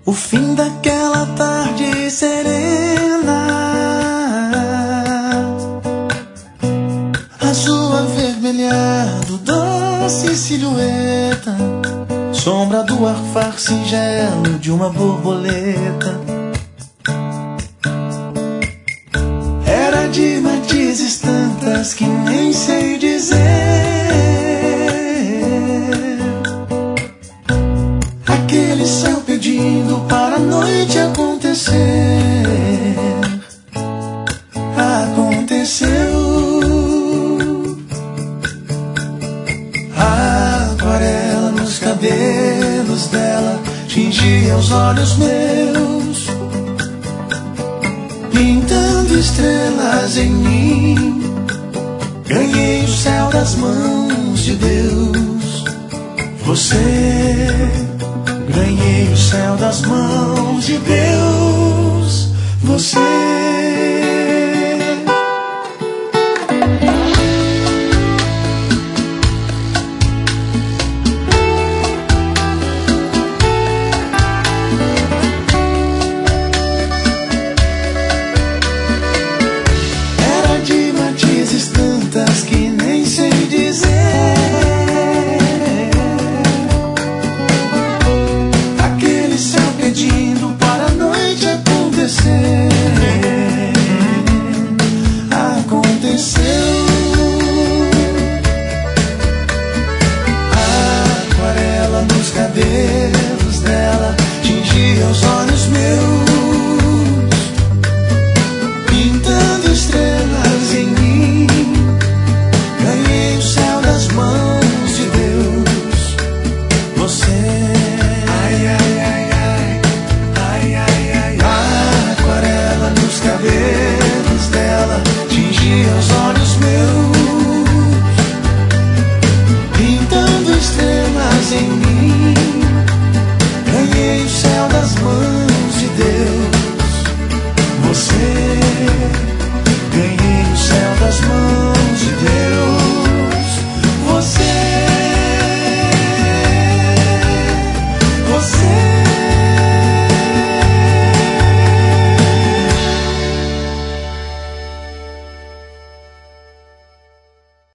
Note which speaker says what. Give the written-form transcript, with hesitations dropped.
Speaker 1: O fim daquela tarde serena, azul avermelhado, doce silhueta, sombra do ar singelo de uma borboleta. Era de matizes tantas que nem sei dizer. Aquele céu pedindo para a noite acontecer. Aconteceu. A aquarela nos cabelos dela tingia os olhos meus, pintando estrelas em mim. Ganhei o céu das mãos de Deus. Você, ganhei o céu das mãos de Deus. Você. Que nem sei dizer. Aquele céu pedindo para a noite acontecer. Aconteceu. A aquarela nos cabelos dela tingia os olhos meus,